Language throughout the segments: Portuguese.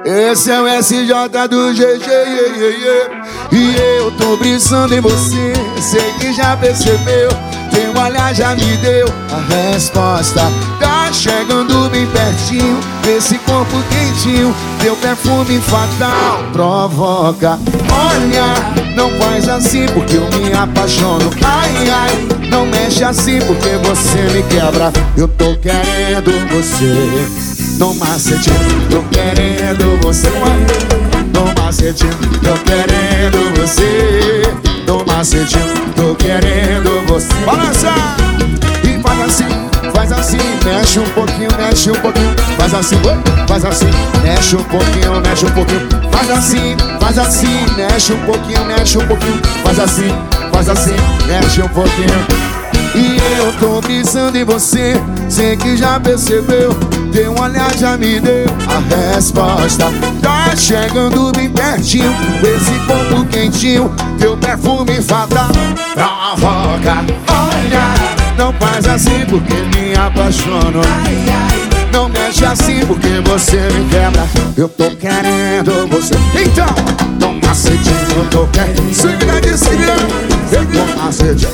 Esse é o SJ do GG, e eu tô brisando em você. Sei que já percebeu, teu olhar já me deu a resposta. Tá chegando bem pertinho, esse corpo quentinho, teu perfume fatal provoca. Olha, não faz assim porque eu me apaixono. Ai, ai, não mexe assim porque você me quebra. Eu tô querendo você no macetinho, tô querendo você no macetinho, tô querendo você no macetinho, tô querendo você. Balança! E faz assim, mexe um pouquinho, faz assim, mexe um pouquinho, faz assim, mexe um pouquinho, faz assim, mexe um pouquinho. E eu tô brisando em você, sei que já percebeu, teu olhar já me deu a resposta. Tá chegando bem pertinho, esse corpo quentinho, teu perfume fatal provoca. Olha, não faz assim porque me apaixono. Não mexe assim porque você me quebra. Eu tô querendo você. Então, no macetinho, eu tô querendo. Segura de seguida, eu tô macetinho.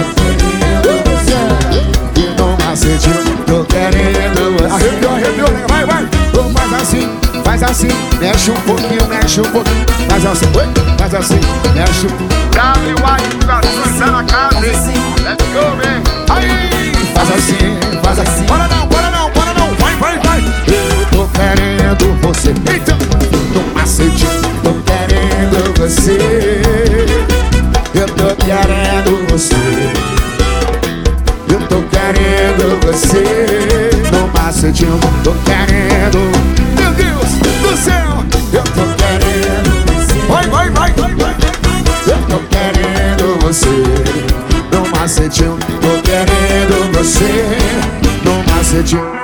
Tô querendo você. Arrepiou, vai. Faz assim, mexe um pouquinho, faz assim, mexe um pouquinho. W.I. tá na casa, let's go, man. Aí, faz assim. Bora não, vai. Eu tô querendo você. Então, no macetinho, tô querendo você. Eu tô querendo você. Eu tô querendo você no macetinho, tô querendo. Meu Deus do céu, eu tô querendo você. Vai. Eu tô querendo você no macetinho, tô querendo você no macetinho.